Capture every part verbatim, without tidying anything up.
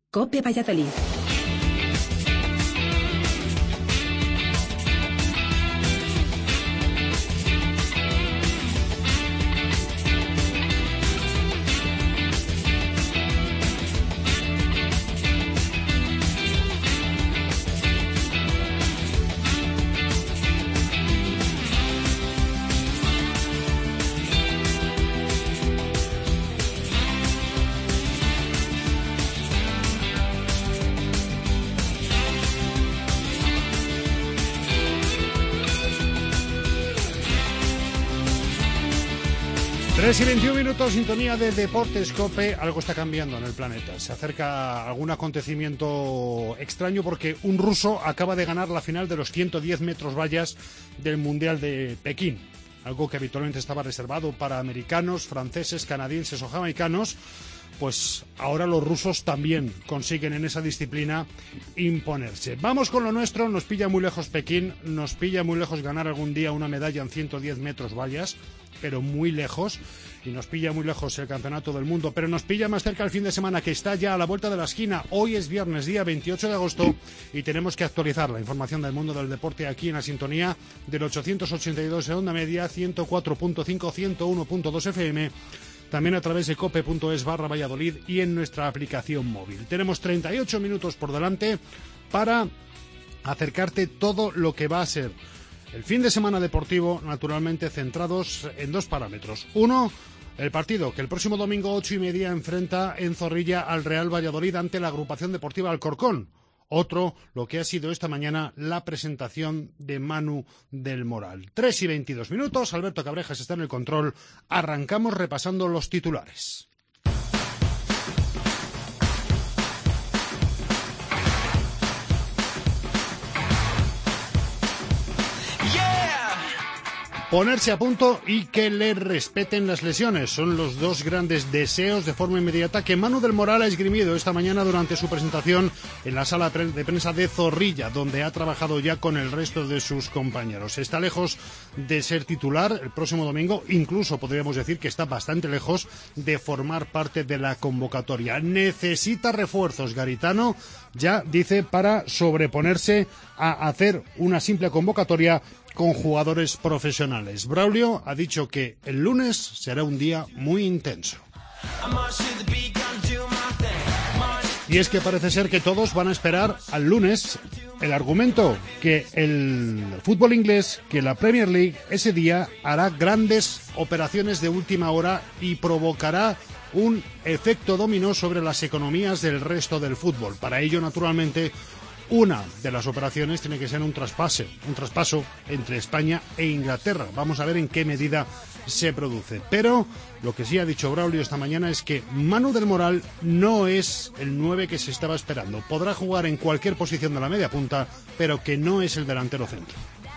COPE Valladolid. tres y veintiún minutos, sintonía de Deportes COPE. Algo está cambiando en el planeta. Se acerca algún acontecimiento extraño porque un ruso acaba de ganar la final de los ciento diez metros vallas del Mundial de Pekín. Algo que habitualmente estaba reservado para americanos, franceses, canadienses o jamaicanos. Pues ahora los rusos también consiguen en esa disciplina imponerse. Vamos con lo nuestro, nos pilla muy lejos Pekín, nos pilla muy lejos ganar algún día una medalla en ciento diez metros vallas, pero muy lejos, y nos pilla muy lejos el Campeonato del Mundo, pero nos pilla más cerca el fin de semana, que está ya a la vuelta de la esquina. Hoy es viernes, día veintiocho de agosto, y tenemos que actualizar la información del mundo del deporte aquí en la sintonía del ochocientos ochenta y dos en onda media, ciento cuatro punto cinco, ciento uno punto dos F M, también a través de cope.es barra Valladolid y en nuestra aplicación móvil. Tenemos treinta y ocho minutos por delante para acercarte todo lo que va a ser el fin de semana deportivo, naturalmente centrados en dos parámetros. Uno, el partido que el próximo domingo ocho y media enfrenta en Zorrilla al Real Valladolid ante la agrupación deportiva Alcorcón. Otro, lo que ha sido esta mañana la presentación de Manu del Moral. tres y veintidós minutos, Alberto Cabrejas está en el control. Arrancamos repasando los titulares. Ponerse a punto y que le respeten las lesiones. Son los dos grandes deseos de forma inmediata que Manu del Moral ha esgrimido esta mañana durante su presentación en la sala de prensa de Zorrilla, donde ha trabajado ya con el resto de sus compañeros. Está lejos de ser titular el próximo domingo, incluso podríamos decir que está bastante lejos de formar parte de la convocatoria. Necesita refuerzos, Garitano, ya dice, para sobreponerse a hacer una simple convocatoria con jugadores profesionales. Braulio ha dicho que el lunes será un día muy intenso. Y es que parece ser que todos van a esperar al lunes el argumento que el fútbol inglés, que la Premier League ese día hará grandes operaciones de última hora y provocará un efecto dominó sobre las economías del resto del fútbol. Para ello, naturalmente, una de las operaciones tiene que ser un traspase, un traspaso entre España e Inglaterra. Vamos a ver en qué medida se produce. Pero lo que sí ha dicho Braulio esta mañana es que Manu del Moral no es el nueve que se estaba esperando. Podrá jugar en cualquier posición de la media punta, pero que no es el delantero centro.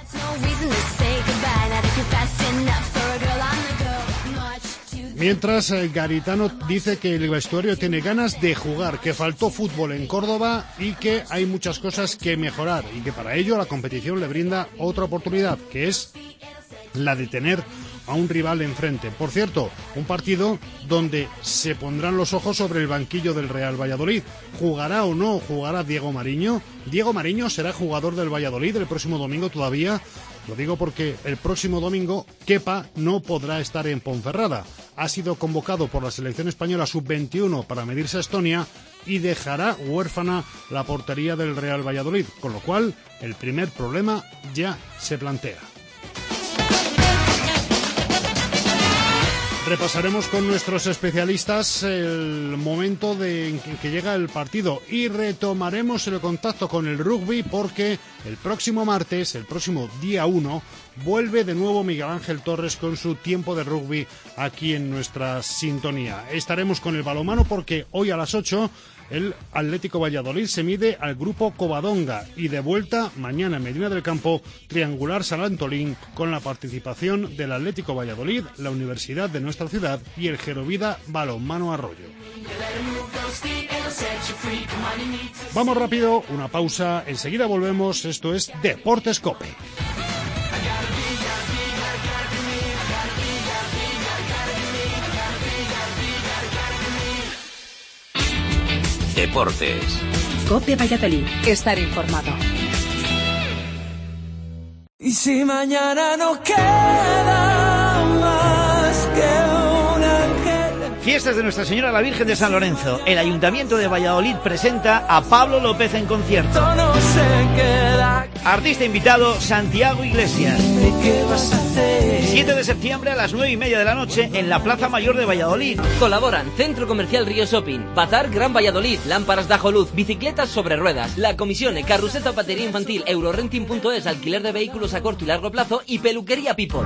Mientras, eh, Garitano dice que el vestuario tiene ganas de jugar, que faltó fútbol en Córdoba y que hay muchas cosas que mejorar y que para ello la competición le brinda otra oportunidad, que es la de tener a un rival enfrente. Por cierto, un partido donde se pondrán los ojos sobre el banquillo del Real Valladolid. ¿Jugará o no jugará Diego Mariño? Diego Mariño será jugador del Valladolid el próximo domingo todavía. Lo digo porque el próximo domingo Kepa no podrá estar en Ponferrada. Ha sido convocado por la selección española sub veintiuno para medirse a Estonia y dejará huérfana la portería del Real Valladolid, con lo cual el primer problema ya se plantea. Repasaremos con nuestros especialistas el momento de, en que llega el partido y retomaremos el contacto con el rugby porque el próximo martes, el próximo día uno, vuelve de nuevo Miguel Ángel Torres con su tiempo de rugby aquí en nuestra sintonía. Estaremos con el balonmano porque hoy a las ocho el Atlético Valladolid se mide al grupo Covadonga y de vuelta mañana en Medina del Campo, triangular San Antolín con la participación del Atlético Valladolid, la Universidad de nuestra ciudad y el Gerovida Balonmano Arroyo. Vamos rápido, una pausa, enseguida volvemos, esto es Deportes COPE. Deportes. COPE Valladolid. Estar informado. Y si mañana no queda más que un ángel. Fiestas de Nuestra Señora la Virgen de San Lorenzo. El Ayuntamiento de Valladolid presenta a Pablo López en concierto. No se queda. Artista invitado, Santiago Iglesias. ¿Qué vas a hacer? siete de septiembre a las nueve y media de la noche en la Plaza Mayor de Valladolid. Colaboran Centro Comercial Río Shopping, Bazar Gran Valladolid, Lámparas de Ajoluz, Bicicletas sobre Ruedas, La Comisión, Carrusel Zapatería Infantil, Eurorenting punto es, alquiler de vehículos a corto y largo plazo y Peluquería People.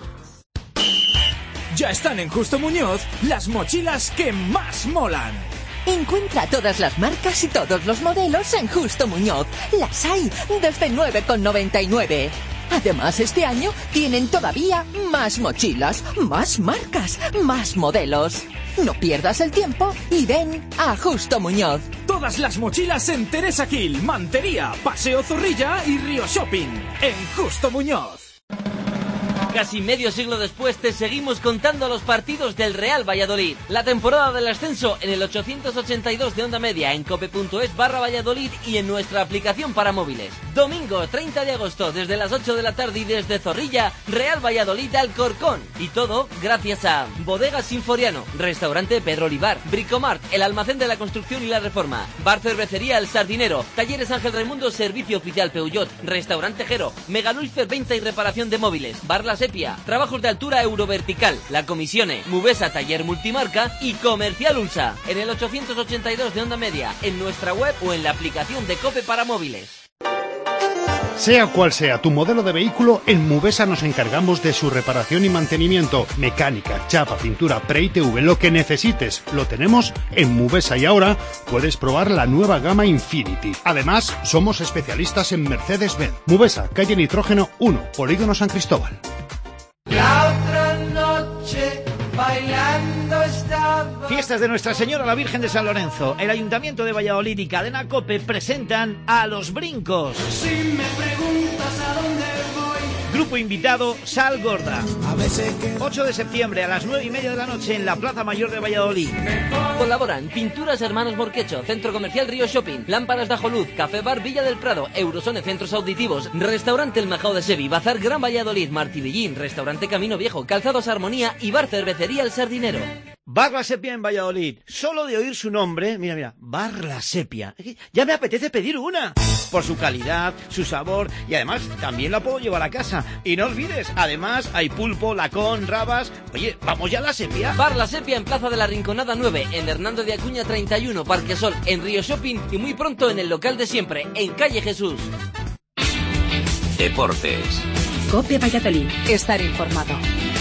Ya están en Justo Muñoz las mochilas que más molan. Encuentra todas las marcas y todos los modelos en Justo Muñoz. Las hay desde nueve con noventa y nueve. Además, este año tienen todavía más mochilas, más marcas, más modelos. No pierdas el tiempo y ven a Justo Muñoz. Todas las mochilas en Teresa Gil, Mantería, Paseo Zorrilla y Río Shopping. En Justo Muñoz. Casi medio siglo después te seguimos contando los partidos del Real Valladolid. La temporada del ascenso en el ochocientos ochenta y dos de Onda Media, en cope punto es barra Valladolid y en nuestra aplicación para móviles. Domingo treinta de agosto desde las ocho de la tarde y desde Zorrilla, Real Valladolid Alcorcón. Y todo gracias a Bodegas Sinforiano, Restaurante Pedro Olivar, Bricomart, el almacén de la construcción y la reforma, Bar Cervecería El Sardinero, Talleres Ángel Raimundo, Servicio Oficial Peugeot, Restaurante Jero, Megaluifer Venta y Reparación de Móviles, Bar La Sepia, Trabajos de Altura Eurovertical, La Comisione, Mubesa Taller Multimarca y Comercial Ulsa. En el ochocientos ochenta y dos de Onda Media, en nuestra web o en la aplicación de COPE para móviles. Sea cual sea tu modelo de vehículo, en Mubesa nos encargamos de su reparación y mantenimiento. Mecánica, chapa, pintura, pre-I T V, lo que necesites, lo tenemos en Mubesa. Y ahora puedes probar la nueva gama Infinity. Además, somos especialistas en Mercedes-Benz. Mubesa, calle Nitrógeno uno, Polígono San Cristóbal. La otra noche bailando estaba. Fiestas de Nuestra Señora la Virgen de San Lorenzo. El Ayuntamiento de Valladolid y Cadena COPE presentan a Los Brincos. Si me preguntas a dónde voy. Grupo invitado, Sal Gorda. A veces que ocho de septiembre a las nueve y media de la noche en la Plaza Mayor de Valladolid. Colaboran Pinturas Hermanos Morquecho, Centro Comercial Río Shopping, Lámparas de Ajoluz, Café Bar Villa del Prado, Eurosone Centros Auditivos, Restaurante El Majao de Sevi, Bazar Gran Valladolid, Martivillín, Restaurante Camino Viejo, Calzados Armonía y Bar Cervecería El Sardinero. Bar La Sepia en Valladolid. Solo de oír su nombre, mira, mira, Bar La Sepia. Ya me apetece pedir una. Por su calidad, su sabor y además también la puedo llevar a casa. Y no olvides, además hay pulpo, lacón, rabas. Oye, vamos ya a La Sepia. Bar La Sepia en Plaza de la Rinconada nueve, en Hernando de Acuña treinta y uno, Parque Sol, en Río Shopping y muy pronto en el local de siempre, en Calle Jesús. Deportes. COPE Valladolid. Estar informado.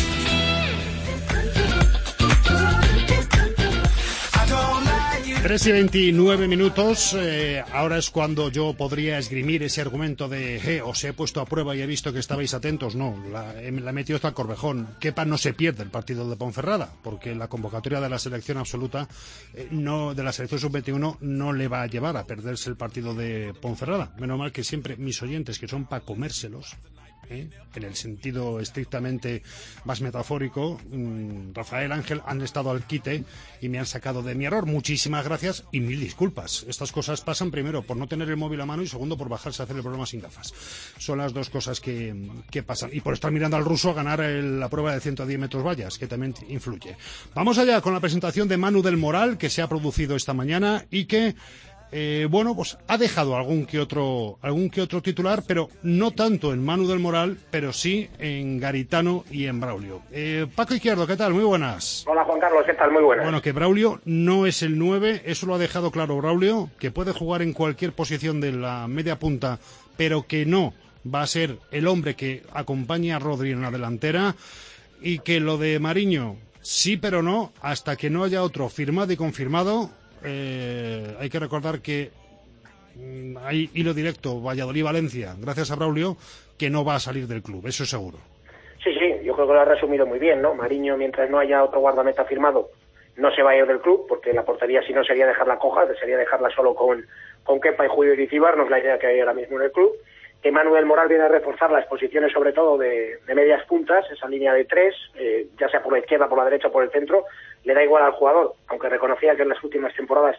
tres y veintinueve minutos, eh, ahora es cuando yo podría esgrimir ese argumento de eh, os he puesto a prueba y he visto que estabais atentos. No, la, la he metido hasta el Corvejón. Kepa no se pierde el partido de Ponferrada, porque la convocatoria de la selección absoluta, eh, no de la selección sub veintiuno, no le va a llevar a perderse el partido de Ponferrada. Menos mal que siempre mis oyentes, que son para comérselos, ¿eh? en el sentido estrictamente más metafórico, mmm, Rafael Ángel, han estado al quite y me han sacado de mi error. Muchísimas gracias y mil disculpas. Estas cosas pasan, primero por no tener el móvil a mano y segundo por bajarse a hacer el programa sin gafas. Son las dos cosas que, que pasan. Y por estar mirando al ruso a ganar el, la prueba de ciento diez metros vallas, que también influye. Vamos allá con la presentación de Manu del Moral, que se ha producido esta mañana y que Eh, bueno, pues ha dejado algún que otro algún que otro titular, pero no tanto en Manu del Moral, pero sí en Garitano y en Braulio. Eh, Paco Izquierdo, ¿qué tal? Muy buenas. Hola Juan Carlos, ¿qué tal? Muy buenas. Bueno, que Braulio no es el nueve, eso lo ha dejado claro Braulio, que puede jugar en cualquier posición de la media punta, pero que no va a ser el hombre que acompañe a Rodri en la delantera, y que lo de Mariño, sí pero no, hasta que no haya otro firmado y confirmado. Eh, hay que recordar que mm, hay hilo directo Valladolid-Valencia, gracias a Braulio, que no va a salir del club, eso es seguro. Sí, sí, yo creo que lo ha resumido muy bien, ¿no? Mariño, mientras no haya otro guardameta firmado, no se va a ir del club, porque la portería si no sería dejarla coja, sería dejarla solo con, con Kepa y Julio Irizíbar, no es la idea que hay ahora mismo en el club. Que Manuel Moral viene a reforzar las posiciones sobre todo de, de medias puntas, esa línea de tres, eh, ya sea por la izquierda, por la derecha o por el centro, le da igual al jugador, aunque reconocía que en las últimas temporadas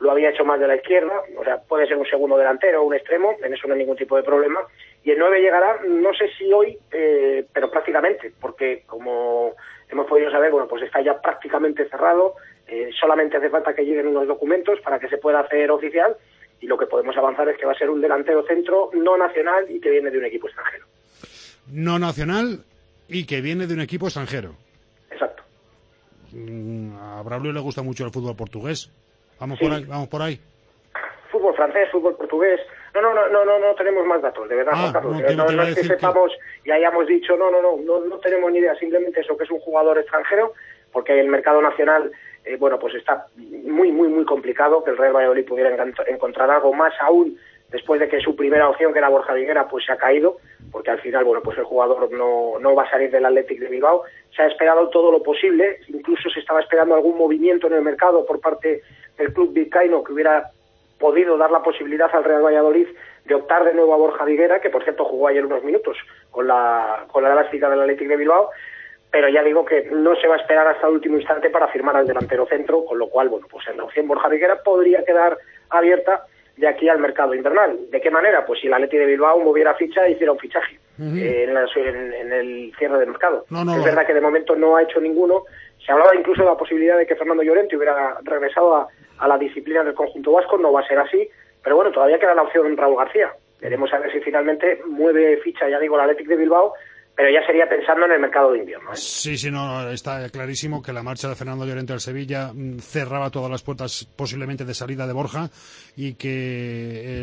lo había hecho más de la izquierda, o sea, puede ser un segundo delantero o un extremo, en eso no hay ningún tipo de problema. Y el nueve llegará, no sé si hoy, eh, pero prácticamente, porque como hemos podido saber, bueno, pues está ya prácticamente cerrado, eh, solamente hace falta que lleguen unos documentos para que se pueda hacer oficial, y lo que podemos avanzar es que va a ser un delantero centro no nacional y que viene de un equipo extranjero. No nacional y que viene de un equipo extranjero. Exacto. A Braulio le gusta mucho el fútbol portugués. Vamos Sí. por ahí, vamos por ahí. Fútbol francés, fútbol portugués. No, no, no, no, no, no tenemos más datos, de verdad, Ah, Juan Carlos. no, Eh, te- no, te no iba a es que decir que- sepamos y hayamos dicho, no, no, no, no, no tenemos ni idea, simplemente eso, que es un jugador extranjero, porque el mercado nacional, eh, bueno, pues está muy, muy, muy complicado que el Real Valladolid pudiera encant- encontrar algo más aún después de que su primera opción, que era Borja Viguera, pues se ha caído, porque al final, bueno, pues el jugador no, no va a salir del Athletic de Bilbao. Se ha esperado todo lo posible, incluso se estaba esperando algún movimiento en el mercado por parte del club vizcaíno que hubiera podido dar la posibilidad al Real Valladolid de optar de nuevo a Borja Viguera, que por cierto jugó ayer unos minutos con la, con la elástica del Athletic de Bilbao, pero ya digo que no se va a esperar hasta el último instante para firmar al delantero centro, con lo cual, bueno, pues en la opción Borja Viguera podría quedar abierta de aquí al mercado invernal. ¿De qué manera? Pues si el Athletic de Bilbao moviera ficha e hiciera un fichaje Ujú. eh, en, la- en- en el cierre de mercado. No, no, es no. verdad que de momento no ha hecho ninguno. Se hablaba incluso de la posibilidad de que Fernando Llorente hubiera regresado a, a la disciplina del conjunto vasco. No va a ser así, pero bueno, todavía queda la opción Raúl García. Veremos a ver si finalmente mueve ficha, ya digo, el Athletic de Bilbao, pero ya sería pensando en el mercado de invierno, ¿eh? Sí, sí, no, está clarísimo que la marcha de Fernando Llorente al Sevilla mm, cerraba todas las puertas posiblemente de salida de Borja, y que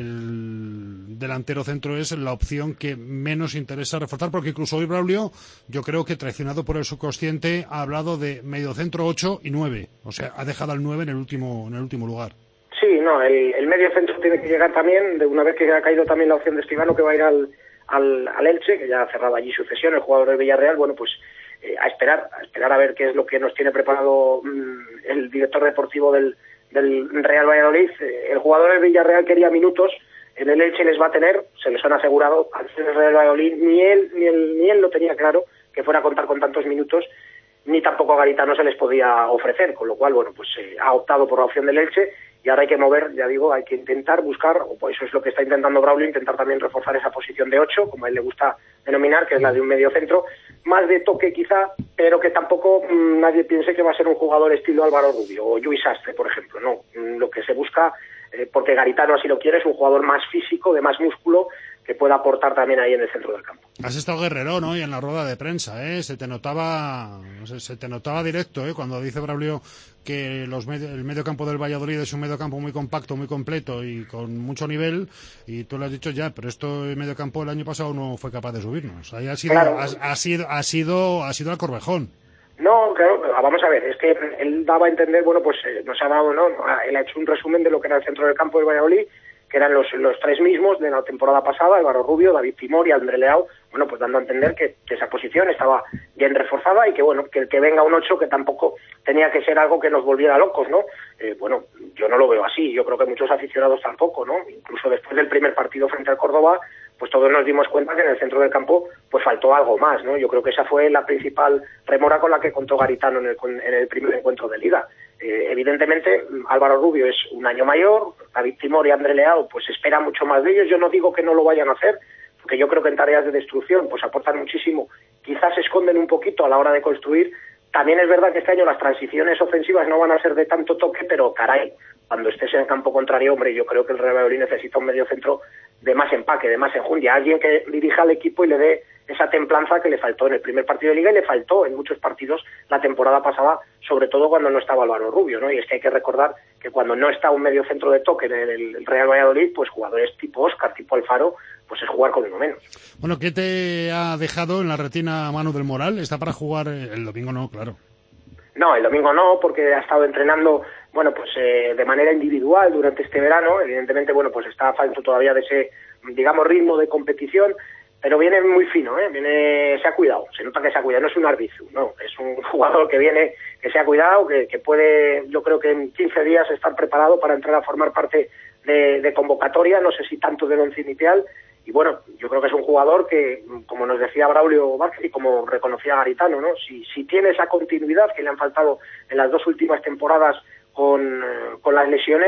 el delantero centro es la opción que menos interesa reforzar, porque incluso hoy Braulio, yo creo que traicionado por el subconsciente, ha hablado de mediocentro ocho y nueve, o sea, ha dejado al nueve en el último, en el último lugar. Sí, no, el, el medio centro tiene que llegar también, de una vez que ha caído también la opción de Escribano, que va a ir al, al, al Elche, que ya ha cerrado allí su cesión, el jugador del Villarreal. Bueno, pues eh, a esperar, a esperar a ver qué es lo que nos tiene preparado mmm, el director deportivo del, del Real Valladolid. Eh, el jugador del Villarreal quería minutos, en el Elche les va a tener, se les han asegurado, al ser el Real Valladolid, ni él, ni él, ni él lo tenía claro, que fuera a contar con tantos minutos, ni tampoco a Garitano se les podía ofrecer, con lo cual, bueno, pues eh, ha optado por la opción del Elche. Y ahora hay que mover, ya digo, hay que intentar buscar, o pues eso es lo que está intentando Braulio, intentar también reforzar esa posición de ocho, como a él le gusta denominar, que es la de un medio centro, más de toque quizá, pero que tampoco mmm, nadie piense que va a ser un jugador estilo Álvaro Rubio o Lluís Sastre, por ejemplo. No, mm, lo que se busca, eh, porque Garitano así lo quiere, es un jugador más físico, de más músculo, que pueda aportar también ahí en el centro del campo. Has estado guerrero, ¿no? Y en la rueda de prensa, ¿eh? Se te notaba, no sé, se te notaba directo, ¿eh? Cuando dice Braulio que los medio, el medio campo del Valladolid es un medio campo muy compacto, muy completo y con mucho nivel, y tú lo has dicho ya, pero esto el medio campo el año pasado no fue capaz de subirnos. Ahí ha sido, Claro. ha, ha sido, ha sido, ha sido al Corvejón. No, claro, vamos a ver, es que él daba a entender, bueno, pues eh, nos ha dado, ¿no? Él ha hecho un resumen de lo que era el centro del campo del Valladolid, que eran los, los tres mismos de la temporada pasada, Álvaro Rubio, David Timor y André Leao, bueno, pues dando a entender que, que esa posición estaba bien reforzada y que, bueno, que el que venga un ocho, que tampoco tenía que ser algo que nos volviera locos, ¿no? Eh, bueno, yo no lo veo así, yo creo que muchos aficionados tampoco, ¿no? Incluso después del primer partido frente al Córdoba, pues todos nos dimos cuenta que en el centro del campo pues faltó algo más, ¿no? Yo creo que esa fue la principal remora con la que contó Garitano en el, en el primer encuentro de Liga. Eh, evidentemente, Álvaro Rubio es un año mayor, David Timor y André Leao pues espera mucho más de ellos. Yo no digo que no lo vayan a hacer, porque yo creo que en tareas de destrucción pues aportan muchísimo, quizás se esconden un poquito a la hora de construir. También es verdad que este año las transiciones ofensivas no van a ser de tanto toque, pero caray, cuando estés en el campo contrario, hombre, yo creo que el Real Valladolid necesita un medio centro de más empaque, de más enjundia, alguien que dirija al equipo y le dé esa templanza que le faltó en el primer partido de Liga y le faltó en muchos partidos la temporada pasada, sobre todo cuando no estaba Álvaro Rubio, ¿no? Y es que hay que recordar que cuando no está un medio centro de toque en el Real Valladolid, pues jugadores tipo Óscar, tipo Alfaro, pues es jugar con uno menos. Bueno, ¿qué te ha dejado en la retina Manu del Moral? ¿Está para jugar el domingo? No, claro. No, el domingo no, porque ha estado entrenando, bueno, pues eh, de manera individual durante este verano. Evidentemente, bueno, pues está falto todavía de ese, digamos, ritmo de competición, pero viene muy fino, ¿eh? Viene, se ha cuidado, se nota que se ha cuidado, no es un Arbizu, no, es un jugador que viene, que se ha cuidado, que, que puede, yo creo que en quince días estar preparado para entrar a formar parte de, de convocatoria, no sé si tanto del once inicial. Y bueno, yo creo que es un jugador que, como nos decía Braulio Vázquez y como reconocía Garitano, ¿no? Si, si tiene esa continuidad que le han faltado en las dos últimas temporadas con, con las lesiones,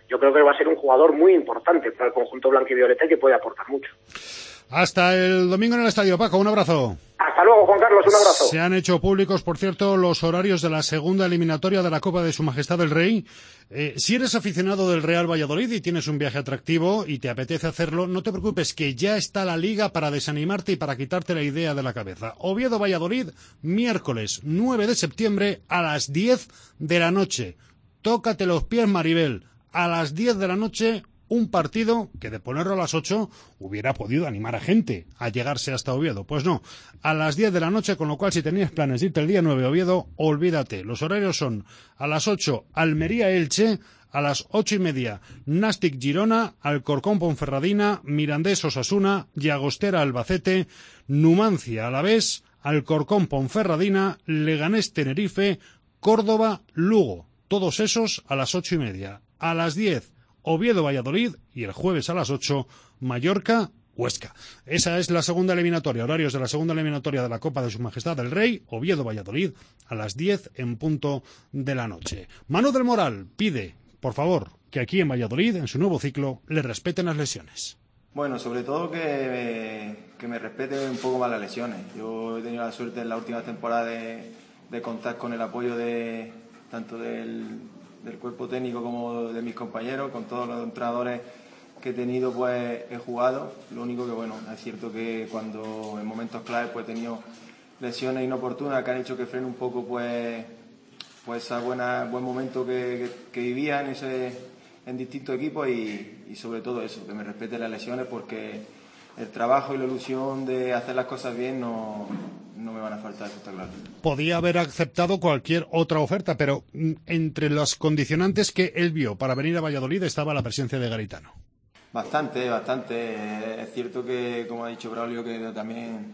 yo creo que va a ser un jugador muy importante para el conjunto blanquivioleta y que puede aportar mucho. Hasta el domingo en el estadio, Paco, un abrazo. Hasta luego, Juan Carlos, un abrazo. Se han hecho públicos, por cierto, los horarios de la segunda eliminatoria de la Copa de Su Majestad el Rey. Eh, si eres aficionado del Real Valladolid y tienes un viaje atractivo y te apetece hacerlo, no te preocupes, que ya está la Liga para desanimarte y para quitarte la idea de la cabeza. Oviedo-Valladolid, miércoles nueve de septiembre a las diez de la noche. Tócate los pies, Maribel. A las diez de la noche, un partido que de ponerlo a las ocho hubiera podido animar a gente a llegarse hasta Oviedo. Pues no, a las diez de la noche, con lo cual si tenías planes de irte el día nueve a Oviedo, olvídate. Los horarios son a las ocho Almería-Elche, a las ocho y media Nastic-Girona, Alcorcón-Ponferradina, Mirandés-Osasuna, Llagostera-Albacete, Numancia-Alavés, Alcorcón-Ponferradina, Leganés-Tenerife, Córdoba-Lugo. Todos esos a las ocho y media. A las diez Oviedo-Valladolid y el jueves a las ocho Mallorca-Huesca. Esa es la segunda eliminatoria, horarios de la segunda eliminatoria de la Copa de Su Majestad el Rey, Oviedo-Valladolid a las diez en punto de la noche. Manu del Moral pide, por favor, que aquí en Valladolid, en su nuevo ciclo, le respeten las lesiones. Bueno, sobre todo que me, que me respeten un poco más las lesiones. Yo he tenido la suerte en la última temporada de, de contar con el apoyo de tanto del del cuerpo técnico como de mis compañeros, con todos los entrenadores que he tenido, pues he jugado. Lo único que, bueno, es cierto que cuando en momentos claves pues he tenido lesiones inoportunas que han hecho que frene un poco pues pues ese buena, buen momento que, que, que vivía en, ese, en distintos equipos y, y sobre todo eso, que me respeten las lesiones, porque el trabajo y la ilusión de hacer las cosas bien no, no me van a faltar, eso está claro. Podía haber aceptado cualquier otra oferta, pero entre los condicionantes que él vio para venir a Valladolid estaba la presencia de Garitano. Bastante, bastante. Es cierto que, como ha dicho Braulio, que también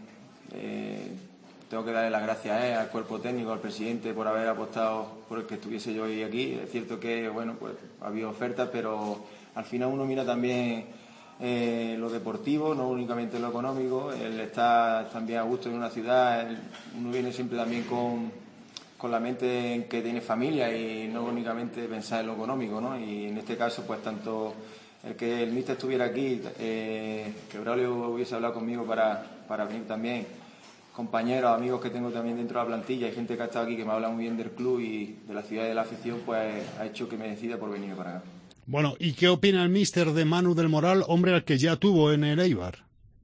eh, tengo que darle las gracias eh, al cuerpo técnico, al presidente, por haber apostado por el que estuviese yo hoy aquí. Es cierto que, bueno, pues ha habido ofertas, pero al final uno mira también Eh, lo deportivo, no únicamente lo económico. Él está también a gusto en una ciudad, él, uno viene siempre también con, con la mente en que tiene familia y no únicamente pensar en lo económico, ¿no? Y en este caso, pues tanto el que el míster estuviera aquí, eh, que Braulio hubiese hablado conmigo para, para venir también, compañeros, amigos que tengo también dentro de la plantilla y gente que ha estado aquí que me habla muy bien del club y de la ciudad y de la afición, pues ha hecho que me decida por venir para acá. Bueno, ¿y qué opina el míster de Manu del Moral, hombre al que ya tuvo en el Eibar?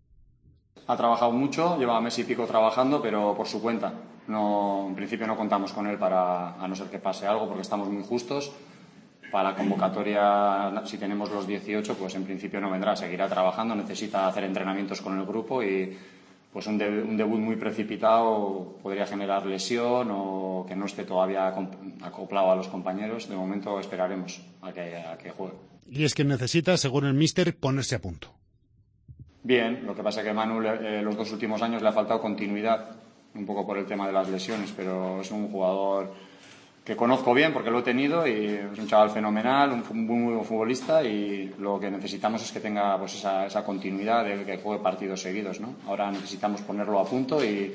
Ha trabajado mucho, lleva mes y pico trabajando, pero por su cuenta. No, en principio no contamos con él para, a no ser que pase algo, porque estamos muy justos. Para la convocatoria, si tenemos los dieciocho, pues en principio no vendrá, seguirá trabajando, necesita hacer entrenamientos con el grupo y pues un, deb- un debut muy precipitado podría generar lesión o que no esté todavía acoplado a los compañeros. De momento esperaremos a que, a que juegue. Y es que necesita, según el míster, ponerse a punto. Bien, lo que pasa es que Manu eh, los dos últimos años le ha faltado continuidad, un poco por el tema de las lesiones, pero es un jugador que conozco bien porque lo he tenido y es un chaval fenomenal, un muy buen futbolista y lo que necesitamos es que tenga pues esa, esa continuidad de que juegue partidos seguidos, ¿no? Ahora necesitamos ponerlo a punto y,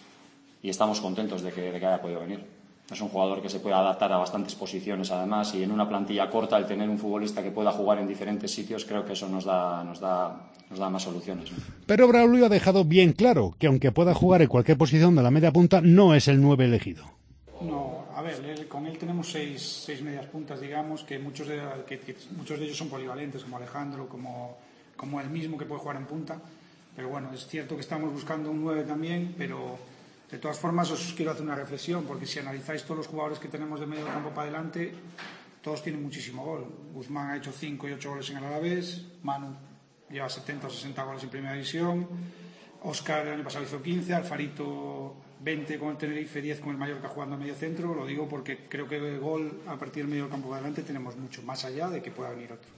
y estamos contentos de que, de que haya podido venir. Es un jugador que se puede adaptar a bastantes posiciones además y en una plantilla corta el tener un futbolista que pueda jugar en diferentes sitios creo que eso nos da, nos da, nos da más soluciones, ¿no? Pero Braulio ha dejado bien claro que aunque pueda jugar en cualquier posición de la media punta, no es el nueve elegido. No, a ver, él, con él tenemos seis, seis medias puntas, digamos, que muchos de, que, que muchos de ellos son polivalentes, como Alejandro, como, como él mismo, que puede jugar en punta. Pero bueno, es cierto que estamos buscando un nueve también, pero de todas formas os quiero hacer una reflexión, porque si analizáis todos los jugadores que tenemos de medio campo para adelante, todos tienen muchísimo gol. Guzmán ha hecho cinco y ocho goles en el Alavés, Manu lleva setenta o sesenta goles en Primera División, Óscar el año pasado hizo quince, Alfarito veinte con el Tenerife, diez con el Mallorca jugando a medio centro. Lo digo porque creo que el gol a partir del medio del campo de adelante tenemos mucho, más allá de que pueda venir otro.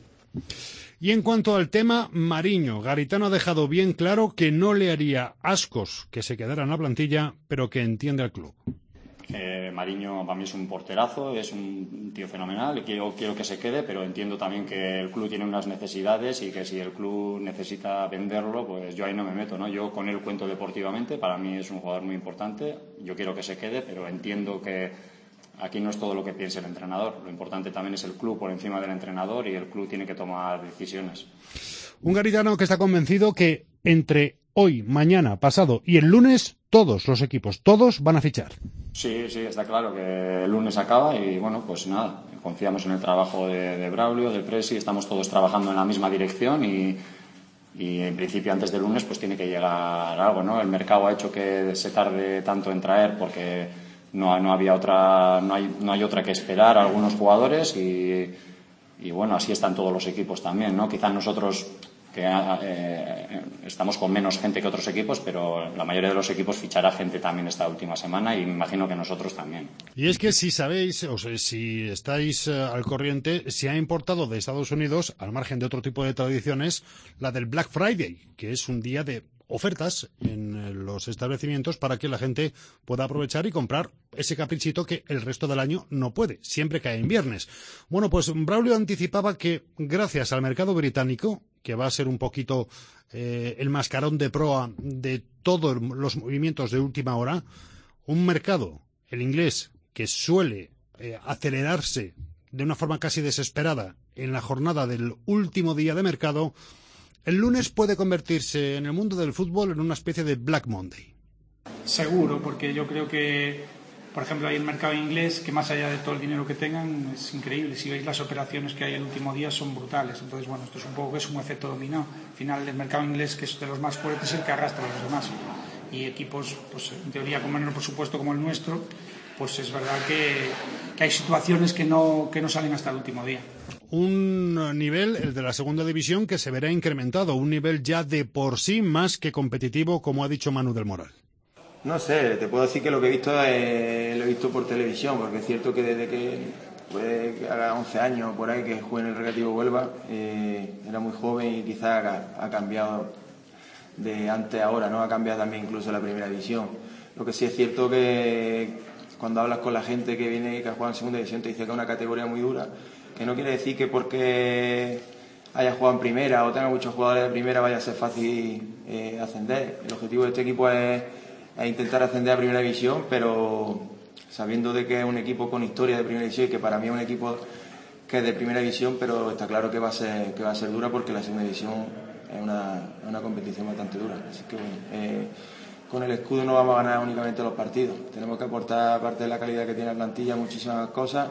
Y en cuanto al tema Mariño, Garitano ha dejado bien claro que no le haría ascos que se quedara en la plantilla, pero que entiende al club. Eh, Mariño para mí es un porterazo, es un tío fenomenal, quiero, quiero que se quede, pero entiendo también que el club tiene unas necesidades y que si el club necesita venderlo, pues yo ahí no me meto, ¿no? Yo con él cuento deportivamente, para mí es un jugador muy importante, yo quiero que se quede, pero entiendo que aquí no es todo lo que piense el entrenador. Lo importante también es el club por encima del entrenador y el club tiene que tomar decisiones. Un garitano que está convencido que entre hoy, mañana, pasado y el lunes, todos los equipos, todos van a fichar. Sí, sí, está claro que el lunes acaba y bueno, pues nada, confiamos en el trabajo de, de Braulio, del Presi, estamos todos trabajando en la misma dirección y, y en principio antes del lunes pues tiene que llegar algo, ¿no? El mercado ha hecho que se tarde tanto en traer porque no, no había otra, no hay, no hay otra que esperar a algunos jugadores y, y bueno, así están todos los equipos también, ¿no? Quizás nosotros que eh, estamos con menos gente que otros equipos, pero la mayoría de los equipos fichará gente también esta última semana y me imagino que nosotros también. Y es que si sabéis, o sea, si estáis uh, al corriente, se ha importado de Estados Unidos, al margen de otro tipo de tradiciones, la del Black Friday, que es un día de ofertas en los establecimientos para que la gente pueda aprovechar y comprar ese caprichito que el resto del año no puede, siempre cae en viernes. Bueno, pues Braulio anticipaba que gracias al mercado británico, que va a ser un poquito eh, el mascarón de proa de todos los movimientos de última hora, un mercado, el inglés, que suele eh, acelerarse de una forma casi desesperada en la jornada del último día de mercado, el lunes puede convertirse en el mundo del fútbol en una especie de Black Monday. Seguro, porque yo creo que, por ejemplo, hay el mercado inglés que más allá de todo el dinero que tengan es increíble. Si veis las operaciones que hay el último día son brutales. Entonces, bueno, esto es un poco es un efecto dominó. Al final, el mercado inglés, que es de los más fuertes, es el que arrastra a los demás. Y equipos, pues en teoría con menor presupuesto como el nuestro, pues es verdad que, que hay situaciones que no, que no salen hasta el último día. Un nivel, el de la segunda división, que se verá incrementado, un nivel ya de por sí más que competitivo, como ha dicho Manu del Moral. No sé, te puedo decir que lo que he visto eh, lo he visto por televisión, porque es cierto que desde que puede que haga once años por ahí que juegue en el Recreativo Huelva, eh, era muy joven y quizás ha, ha cambiado de antes a ahora, ¿no? Ha cambiado también incluso la primera división. Lo que sí es cierto que cuando hablas con la gente que viene que ha jugado en segunda división te dice que es una categoría muy dura, que no quiere decir que porque haya jugado en primera o tenga muchos jugadores de primera vaya a ser fácil eh, ascender. El objetivo de este equipo es, es intentar ascender a primera división, pero sabiendo de que es un equipo con historia de primera división y que para mí es un equipo que es de primera división, pero está claro que va a ser, que va a ser dura porque la segunda división es una, una competición bastante dura. Así que eh, con el escudo no vamos a ganar únicamente los partidos, tenemos que aportar, aparte de la calidad que tiene la plantilla, muchísimas cosas,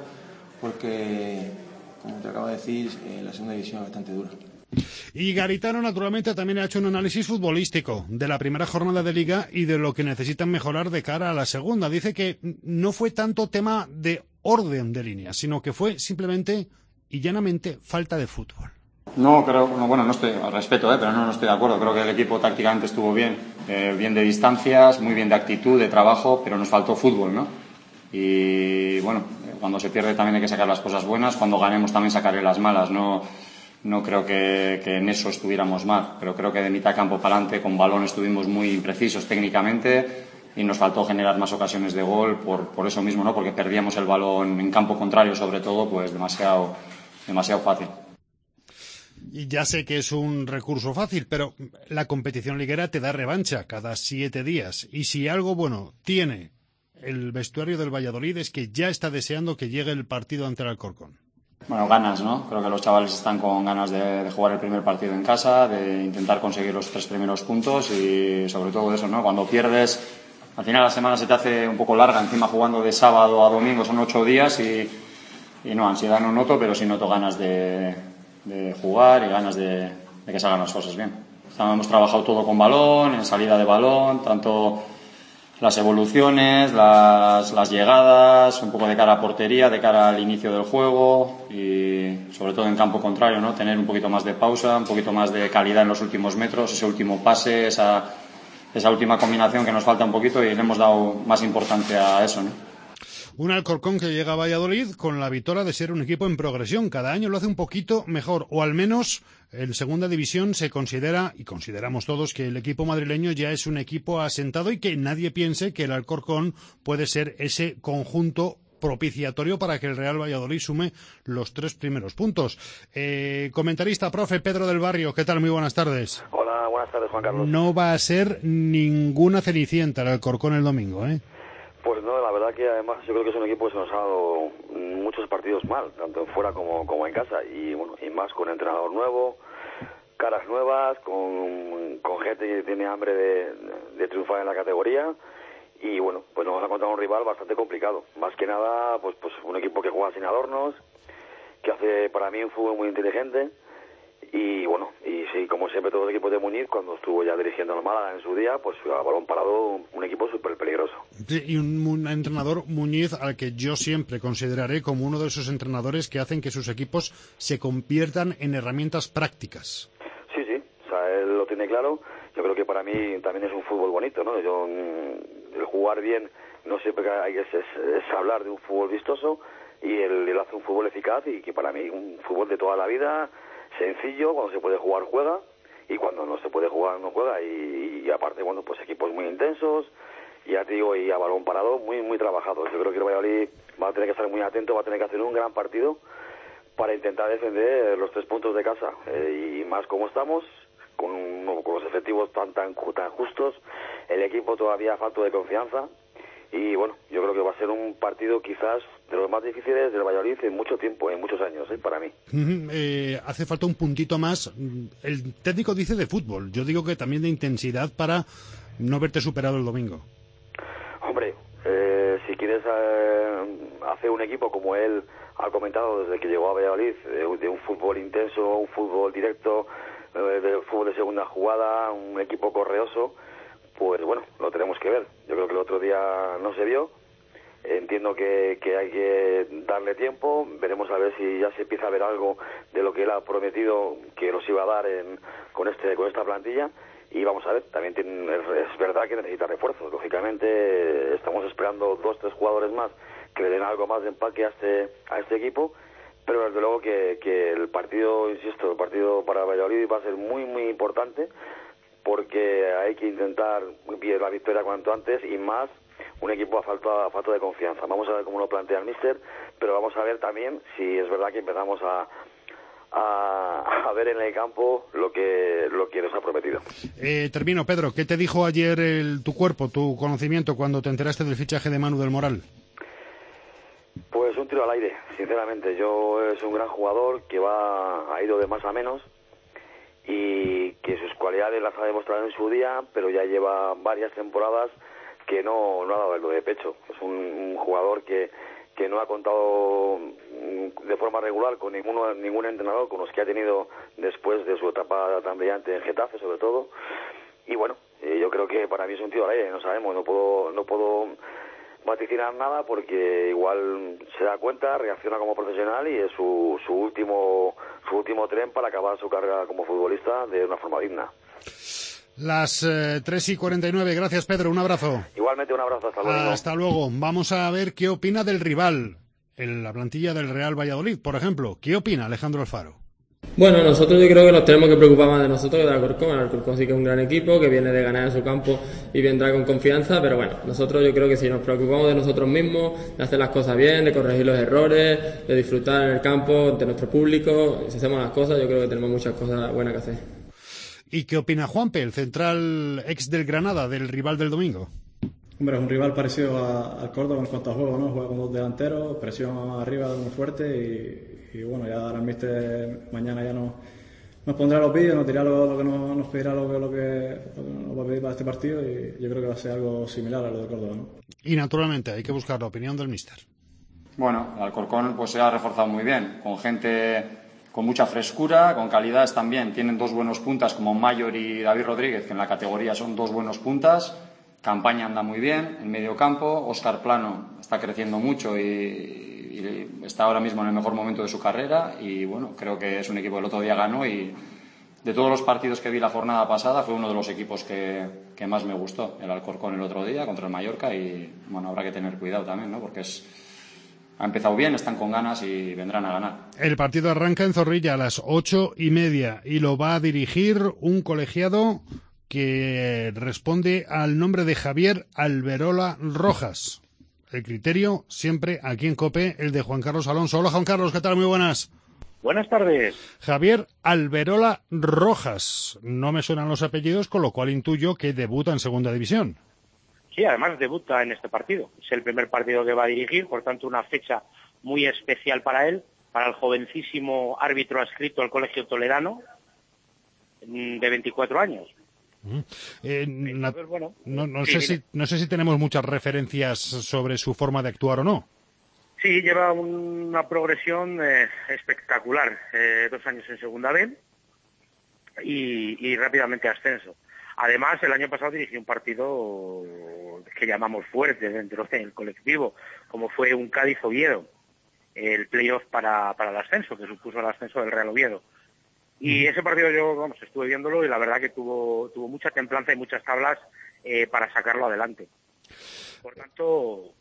porque como te acabo de decir, eh, la segunda división es bastante dura. Y Garitano, naturalmente, también ha hecho un análisis futbolístico de la primera jornada de Liga y de lo que necesitan mejorar de cara a la segunda. Dice que no fue tanto tema de orden de líneas, sino que fue simplemente y llanamente falta de fútbol. No, creo, no, bueno, no estoy, al respeto, eh, pero no, no estoy de acuerdo. Creo que el equipo tácticamente estuvo bien, eh, bien de distancias, muy bien de actitud, de trabajo, pero nos faltó fútbol, ¿no? Y bueno, cuando se pierde también hay que sacar las cosas buenas, cuando ganemos también sacaré las malas. No, no creo que, que en eso estuviéramos mal, pero creo que de mitad campo para adelante con balón estuvimos muy imprecisos técnicamente y nos faltó generar más ocasiones de gol por, por eso mismo, ¿no? Porque perdíamos el balón en campo contrario, sobre todo, pues demasiado, demasiado fácil. Y ya sé que es un recurso fácil, pero la competición liguera te da revancha cada siete días. Y si algo bueno tiene el vestuario del Valladolid es que ya está deseando que llegue el partido ante el Alcorcón. Bueno, ganas, ¿no? Creo que los chavales están con ganas de, de jugar el primer partido en casa, de intentar conseguir los tres primeros puntos y sobre todo eso, ¿no? Cuando pierdes, al final la semana se te hace un poco larga, encima jugando de sábado a domingo son ocho días y, y no, ansiedad no noto, pero sí noto ganas de, de jugar y ganas de, de que salgan las cosas bien. Hemos trabajado todo con balón, en salida de balón, tanto las evoluciones, las, las llegadas, un poco de cara a portería, de cara al inicio del juego y sobre todo en campo contrario, ¿no? Tener un poquito más de pausa, un poquito más de calidad en los últimos metros, ese último pase, esa, esa última combinación que nos falta un poquito y le hemos dado más importancia a eso, ¿no? Un Alcorcón que llega a Valladolid con la victoria de ser un equipo en progresión. Cada año lo hace un poquito mejor, o al menos en segunda división se considera, y consideramos todos, que el equipo madrileño ya es un equipo asentado y que nadie piense que el Alcorcón puede ser ese conjunto propiciatorio para que el Real Valladolid sume los tres primeros puntos. Eh, comentarista, profe, Pedro del Barrio, ¿qué tal? Muy buenas tardes. Hola, buenas tardes, Juan Carlos. No va a ser ninguna cenicienta el Alcorcón el domingo, ¿eh? Pues no, la verdad que además yo creo que es un equipo que se nos ha dado muchos partidos mal, tanto fuera como, como en casa, y bueno, y más con entrenador nuevo, caras nuevas, con, con gente que tiene hambre de, de triunfar en la categoría, y bueno, pues nos vamos a encontrar un rival bastante complicado. Más que nada, pues, pues un equipo que juega sin adornos, que hace para mí un fútbol muy inteligente, y bueno, y sí, como siempre todos los equipos de Muñiz, cuando estuvo ya dirigiendo al Málaga en su día, pues a balón parado, un, un equipo súper peligroso. Sí, y un, un entrenador, Muñiz, al que yo siempre consideraré como uno de esos entrenadores que hacen que sus equipos se conviertan en herramientas prácticas. Sí, sí, o sea, él lo tiene claro. Yo creo que para mí también es un fútbol bonito, ¿no? Yo, el jugar bien, no siempre hay que es, es, es hablar de un fútbol vistoso, y él, él hace un fútbol eficaz, y que para mí un fútbol de toda la vida, sencillo, cuando se puede jugar juega, y cuando no se puede jugar no juega, y, y aparte, bueno, pues equipos muy intensos, y ya te digo, y a balón parado muy muy trabajados. Yo creo que el Valladolid va a tener que estar muy atento, va a tener que hacer un gran partido para intentar defender los tres puntos de casa, eh, y más como estamos, con, con los efectivos tan, tan tan justos, el equipo todavía falto de confianza. Y bueno, yo creo que va a ser un partido quizás de los más difíciles del Valladolid en mucho tiempo, en muchos años, ¿eh? Para mí. Eh, hace falta un puntito más. El técnico dice de fútbol, yo digo que también de intensidad para no verte superado el domingo. Hombre, eh, si quieres eh, hacer un equipo como él ha comentado desde que llegó a Valladolid, de, de un fútbol intenso, un fútbol directo, eh, de fútbol de segunda jugada, un equipo correoso, pues bueno, lo tenemos que ver. Yo creo que el otro día no se vio. Entiendo que, que hay que darle tiempo. Veremos a ver si ya se empieza a ver algo de lo que él ha prometido que nos iba a dar en, con este con esta plantilla. Y vamos a ver, también tiene, es verdad que necesita refuerzos. Lógicamente estamos esperando dos, tres jugadores más que le den algo más de empaque a este a este equipo. Pero desde luego que, que el partido, insisto, el partido para Valladolid va a ser muy, muy importante, porque hay que intentar la victoria cuanto antes, y más un equipo a falta, a falta de confianza. Vamos a ver cómo lo plantea el míster, pero vamos a ver también si es verdad que empezamos a, a, a ver en el campo lo que lo que nos ha prometido. Eh, termino, Pedro. ¿Qué te dijo ayer el, tu cuerpo, tu conocimiento, cuando te enteraste del fichaje de Manu del Moral? Pues un tiro al aire, sinceramente. Yo es un gran jugador que va ha ido de más a menos, y que sus cualidades las ha demostrado en su día, pero ya lleva varias temporadas que no, no ha dado el do de pecho. Es un, un jugador que, que no ha contado de forma regular con ninguno, ningún entrenador, con los que ha tenido después de su etapa tan brillante en Getafe, sobre todo. Y bueno, eh, yo creo que para mí es un tío al aire, no sabemos, no puedo, no puedo vaticinar nada, porque igual se da cuenta, reacciona como profesional, y es su, su último su último tren para acabar su carrera como futbolista de una forma digna. Las eh, tres y cuarenta y nueve. Gracias, Pedro. Un abrazo. Igualmente, un abrazo. Hasta luego. Hasta luego. Vamos a ver qué opina del rival, en la plantilla del Real Valladolid, por ejemplo. ¿Qué opina Alejandro Alfaro? Bueno, nosotros yo creo que nos tenemos que preocupar más de nosotros que de Alcorcón. Alcorcón sí que es un gran equipo, que viene de ganar en su campo y vendrá con confianza, pero bueno, nosotros yo creo que si nos preocupamos de nosotros mismos, de hacer las cosas bien, de corregir los errores, de disfrutar en el campo, de nuestro público, si hacemos las cosas, yo creo que tenemos muchas cosas buenas que hacer. ¿Y qué opina Juanpe, el central ex del Granada, del rival del domingo? Hombre, es un rival parecido a, al Córdoba en cuanto a juego, ¿no? Juega con dos delanteros, presión arriba muy fuerte, y, y bueno, ya el míster mañana ya nos, nos pondrá los vídeos, nos dirá lo, lo que nos, nos pedirá lo, lo, que, lo que nos va a pedir para este partido, y yo creo que va a ser algo similar a lo de Córdoba, ¿no? Y naturalmente hay que buscar la opinión del míster. Bueno, el Alcorcón pues se ha reforzado muy bien, con gente con mucha frescura, con calidades también. Tienen dos buenos puntas como Mayor y David Rodríguez, que en la categoría son dos buenos puntas. Campaña anda muy bien en medio campo. Óscar Plano está creciendo mucho y, y está ahora mismo en el mejor momento de su carrera, y bueno, creo que es un equipo que el otro día ganó, y de todos los partidos que vi la jornada pasada fue uno de los equipos que, que más me gustó, el Alcorcón el otro día contra el Mallorca, y bueno, habrá que tener cuidado también, ¿no? Porque es ha empezado bien, están con ganas y vendrán a ganar. El partido arranca en Zorrilla a las ocho y media y lo va a dirigir un colegiado que responde al nombre de Javier Alberola Rojas. El criterio siempre aquí en COPE, el de Juan Carlos Alonso. Hola, Juan Carlos, ¿qué tal? Muy buenas. Buenas tardes. Javier Alberola Rojas. No me suenan los apellidos, con lo cual intuyo que debuta en Segunda División. Sí, además debuta en este partido. Es el primer partido que va a dirigir, por tanto una fecha muy especial para él, para el jovencísimo árbitro adscrito al Colegio Toledano, de veinticuatro años. Eh, Entonces, bueno, no, no, sí, sé si, no sé si tenemos muchas referencias sobre su forma de actuar o no. Sí, lleva una progresión eh, espectacular. Eh, dos años en Segunda B y, y rápidamente ascenso. Además, el año pasado dirigió un partido que llamamos fuerte dentro del colectivo, como fue un Cádiz-Oviedo, el playoff para, para el ascenso, que supuso el ascenso del Real Oviedo. Y ese partido yo, vamos, estuve viéndolo y la verdad que tuvo, tuvo mucha templanza y muchas tablas eh, para sacarlo adelante. Por tanto,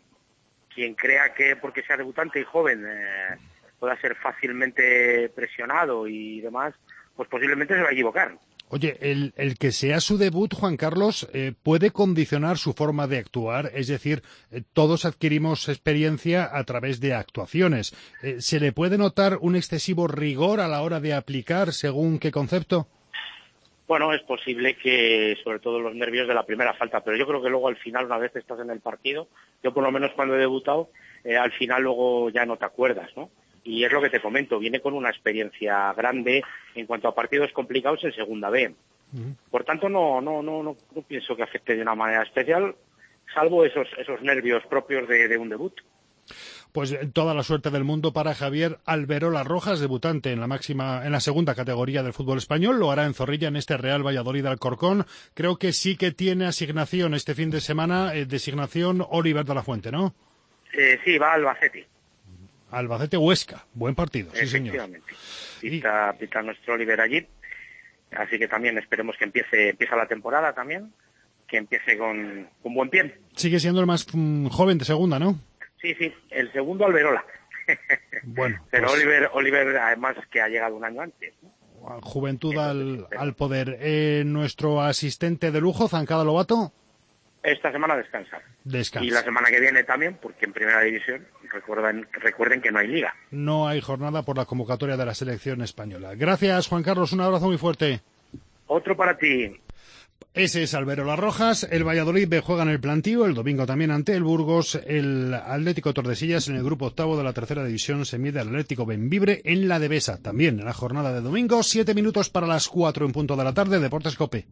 quien crea que porque sea debutante y joven eh, pueda ser fácilmente presionado y demás, pues posiblemente se va a equivocar. Oye, el, el que sea su debut, Juan Carlos, eh, puede condicionar su forma de actuar. Es decir, eh, todos adquirimos experiencia a través de actuaciones. Eh, ¿Se le puede notar un excesivo rigor a la hora de aplicar según qué concepto? Bueno, es posible que, sobre todo los nervios de la primera falta, pero yo creo que luego al final, una vez estás en el partido, yo por lo menos cuando he debutado, eh, al final luego ya no te acuerdas, ¿no? Y es lo que te comento, viene con una experiencia grande en cuanto a partidos complicados en Segunda B. Uh-huh. Por tanto, no, no, no, no, no pienso que afecte de una manera especial, salvo esos, esos nervios propios de, de un debut. Pues toda la suerte del mundo para Javier Alberola Rojas, debutante en la máxima, en la segunda categoría del fútbol español. Lo hará en Zorrilla, en este Real Valladolid Alcorcón. Creo que sí que tiene asignación este fin de semana, eh, designación Oliver de la Fuente, ¿no? Eh, sí, va al Albacete. Albacete Huesca, buen partido, sí señor. Efectivamente. Pita, pita nuestro Oliver allí, así que también esperemos que empiece, empieza la temporada también, que empiece con, con buen pie. Sigue siendo el más mm, joven de segunda, ¿no? Sí, sí, el segundo Alberola. Bueno. Pero pues... Oliver, Oliver además que ha llegado un año antes, ¿no? Juventud al, al poder. Eh, nuestro asistente de lujo, Zancada Lobato. Esta semana descansa. Descansa. Y la semana que viene también, porque en Primera División recuerden, recuerden que no hay liga. No hay jornada por la convocatoria de la selección española. Gracias, Juan Carlos. Un abrazo muy fuerte. Otro para ti. Ese es Alberola Rojas. El Valladolid B juega en el plantío el domingo también ante el Burgos. El Atlético Tordesillas en el grupo octavo de la tercera división se mide al Atlético Bembibre en la Devesa. También en la jornada de domingo, siete minutos para las cuatro en punto de la tarde. Deportes Cope.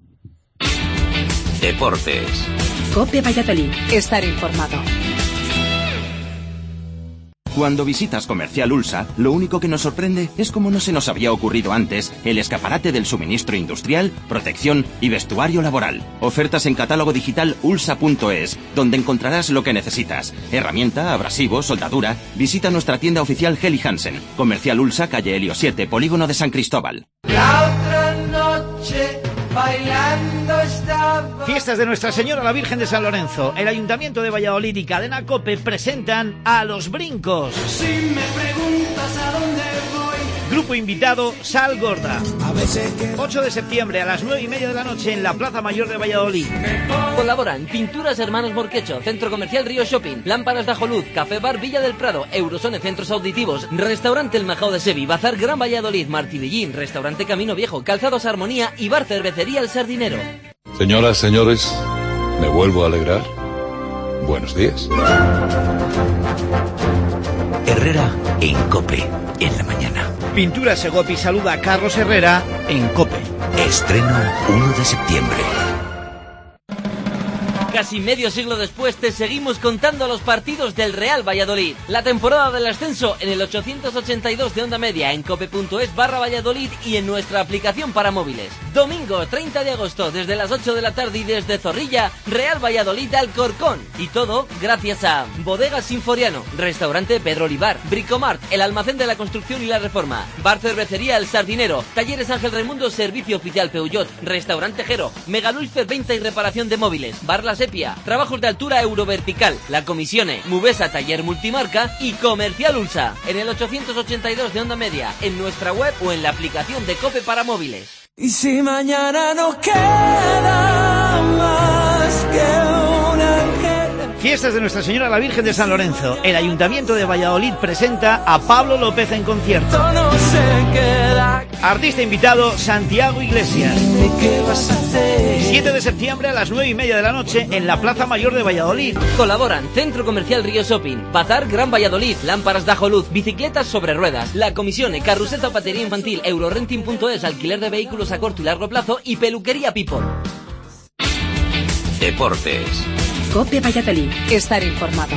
Deportes. Cope Valladolid. Estar informado. Cuando visitas Comercial Ulsa, lo único que nos sorprende es cómo no se nos había ocurrido antes el escaparate del suministro industrial, protección y vestuario laboral. Ofertas en catálogo digital ulsa punto es, donde encontrarás lo que necesitas. Herramienta, abrasivo, soldadura. Visita nuestra tienda oficial Heli Hansen. Comercial Ulsa, calle Helio siete, Polígono de San Cristóbal. La otra noche bailando estaba. Fiestas de Nuestra Señora la Virgen de San Lorenzo. El Ayuntamiento de Valladolid y Cadena COPE presentan a Los Brincos. Si me preguntas a dónde voy. Grupo invitado, Sal Gorda. ocho de septiembre a las nueve y media de la noche en la Plaza Mayor de Valladolid. Colaboran Pinturas Hermanos Morquecho, Centro Comercial Río Shopping, Lámparas de Ajoluz, Café Bar Villa del Prado, Eurozone Centros Auditivos, Restaurante El Majao de Sevi, Bazar Gran Valladolid, Martivillín, Restaurante Camino Viejo, Calzados Armonía y Bar Cervecería El Sardinero. Señoras, señores, ¿me vuelvo a alegrar? Buenos días. Herrera en COPE, en la mañana. Pintura Segopi saluda a Carlos Herrera en COPE. Estreno uno de septiembre. Casi medio siglo después te seguimos contando los partidos del Real Valladolid. La temporada del ascenso en el ochocientos ochenta y dos de onda media en cope.es barra Valladolid y en nuestra aplicación para móviles. Domingo treinta de agosto desde las ocho de la tarde y desde Zorrilla, Real Valladolid Alcorcón. Y todo gracias a Bodegas Sinforiano, Restaurante Pedro Olivar, Bricomart, el almacén de la construcción y la reforma, Bar Cervecería El Sardinero, Talleres Ángel Raimundo, Servicio Oficial Peugeot, Restaurante Jero, Megalulfer Venta y Reparación de Móviles, Bar La Sepia, Trabajos de Altura Eurovertical, La Comisione, Mubesa Taller Multimarca y Comercial Ulsa. En el ochocientos ochenta y dos de onda media, en nuestra web o en la aplicación de COPE para móviles. Y si mañana no queda más que un ángel Fiestas de Nuestra Señora la Virgen de San Lorenzo. El Ayuntamiento de Valladolid presenta a Pablo López en concierto. Artista invitado, Santiago Iglesias. siete de septiembre a las nueve y media de la noche en la Plaza Mayor de Valladolid. Colaboran Centro Comercial Río Shopping, Bazar Gran Valladolid, Lámparas de Ajoluz, Bicicletas sobre Ruedas, La Comisión, Carrusel Zapatería Infantil, Eurorenting punto es, alquiler de vehículos a corto y largo plazo y Peluquería People. Deportes. COPE Valladolid. Estar informado.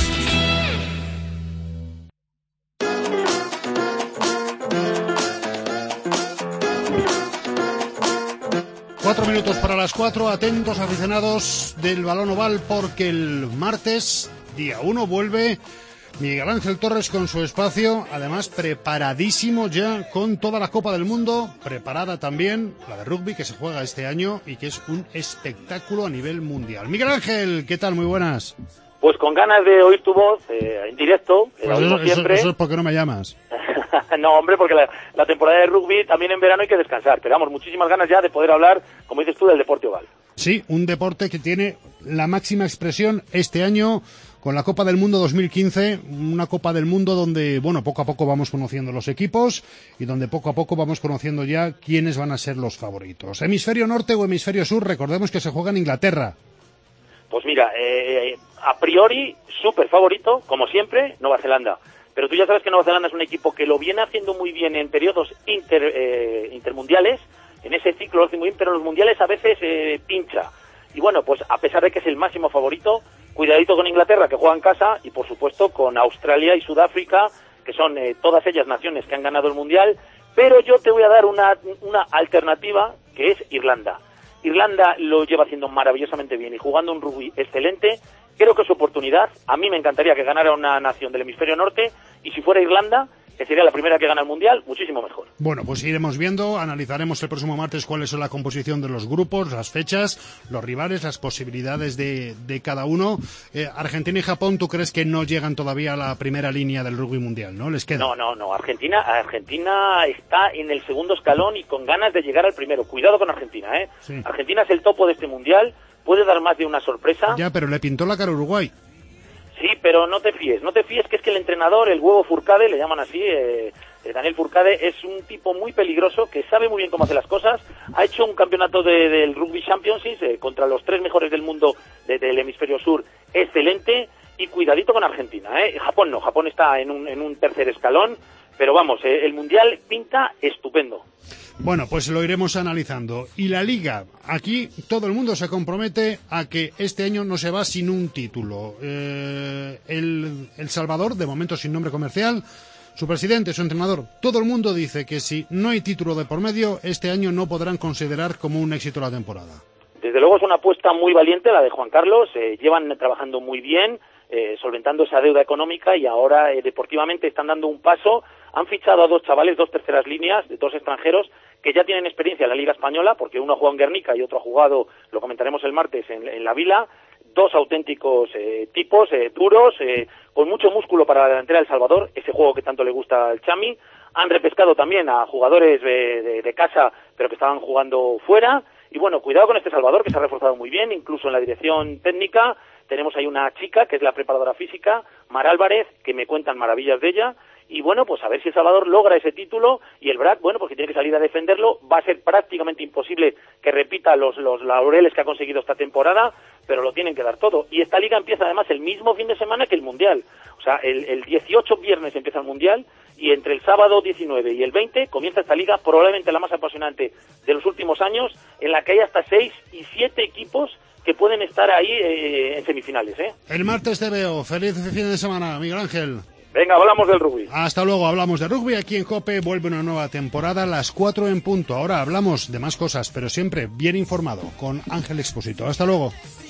Cuatro minutos para las cuatro, atentos aficionados del balón oval porque el martes, día uno, vuelve Miguel Ángel Torres con su espacio, además preparadísimo ya con toda la Copa del Mundo, preparada también la de rugby que se juega este año y que es un espectáculo a nivel mundial. Miguel Ángel, ¿qué tal? Muy buenas. Pues con ganas de oír tu voz eh, en directo, eh, pues eso, siempre. Eso, eso es porque no me llamas. No, hombre, porque la, la temporada de rugby también en verano hay que descansar, pero vamos, muchísimas ganas ya de poder hablar, como dices tú, del deporte oval. Sí, un deporte que tiene la máxima expresión este año con la Copa del Mundo dos mil quince, una Copa del Mundo donde, bueno, poco a poco vamos conociendo los equipos y donde poco a poco vamos conociendo ya quiénes van a ser los favoritos. Hemisferio norte o hemisferio sur, recordemos que se juega en Inglaterra. Pues mira, eh, a priori, súper favorito, como siempre, Nueva Zelanda. Pero tú ya sabes que Nueva Zelanda es un equipo que lo viene haciendo muy bien en periodos inter, eh, intermundiales, en ese ciclo lo hace muy bien, pero en los mundiales a veces eh, pincha. Y bueno, pues a pesar de que es el máximo favorito, cuidadito con Inglaterra, que juega en casa, y por supuesto con Australia y Sudáfrica, que son eh, todas ellas naciones que han ganado el mundial. Pero yo te voy a dar una, una alternativa, que es Irlanda. Irlanda lo lleva haciendo maravillosamente bien y jugando un rugby excelente. Creo que es su oportunidad. A mí me encantaría que ganara una nación del hemisferio norte, y si fuera Irlanda, que sería la primera que gana el mundial, muchísimo mejor. Bueno, pues iremos viendo, analizaremos el próximo martes cuál es la composición de los grupos, las fechas, los rivales, las posibilidades de, de cada uno. Eh, Argentina y Japón, ¿tú crees que no llegan todavía a la primera línea del rugby mundial, no? ¿Les queda? No, no, no. Argentina, Argentina está en el segundo escalón y con ganas de llegar al primero. Cuidado con Argentina, ¿eh? Sí. Argentina es el topo de este mundial, puede dar más de una sorpresa. Ya, pero le pintó la cara a Uruguay. Sí, pero no te fíes, no te fíes que es que el entrenador, el huevo Furcade, le llaman así, eh, eh, Daniel Furcade, es un tipo muy peligroso, que sabe muy bien cómo hacer las cosas, ha hecho un campeonato de, del Rugby Championship eh, contra los tres mejores del mundo de, del hemisferio sur, excelente, y cuidadito con Argentina, ¿eh? Japón no, Japón está en un, en un tercer escalón, pero vamos, eh, el Mundial pinta estupendo. Bueno, pues lo iremos analizando. Y la Liga, aquí todo el mundo se compromete a que este año no se va sin un título. Eh, el, el Salvador, de momento sin nombre comercial, su presidente, su entrenador, todo el mundo dice que si no hay título de por medio, este año no podrán considerar como un éxito la temporada. Desde luego es una apuesta muy valiente la de Juan Carlos, eh, llevan trabajando muy bien, eh, solventando esa deuda económica y ahora eh, deportivamente están dando un paso. Han fichado a dos chavales, dos terceras líneas, de dos extranjeros, que ya tienen experiencia en la Liga Española, porque uno ha jugado en Guernica y otro ha jugado, lo comentaremos el martes, en, en la Vila. Dos auténticos eh, tipos, eh, duros, eh, con mucho músculo para la delantera del Salvador, ese juego que tanto le gusta al Chami. Han repescado también a jugadores de, de, de casa, pero que estaban jugando fuera. Y bueno, cuidado con este Salvador, que se ha reforzado muy bien, incluso en la dirección técnica. Tenemos ahí una chica, que es la preparadora física, Mar Álvarez, que me cuentan maravillas de ella. Y bueno, pues a ver si El Salvador logra ese título, y el B R A C, bueno, pues que tiene que salir a defenderlo. Va a ser prácticamente imposible que repita los, los laureles que ha conseguido esta temporada, pero lo tienen que dar todo. Y esta liga empieza además el mismo fin de semana que el Mundial. O sea, el, el dieciocho viernes empieza el Mundial, y entre el sábado diecinueve y el veinte comienza esta liga, probablemente la más apasionante de los últimos años, en la que hay hasta seis y siete equipos que pueden estar ahí eh, en semifinales, ¿eh? El martes te veo. Feliz fin de semana, Miguel Ángel. Venga, hablamos del rugby. Hasta luego, hablamos de rugby. Aquí en COPE vuelve una nueva temporada a las cuatro en punto. Ahora hablamos de más cosas, pero siempre bien informado, con Ángel Expósito. Hasta luego.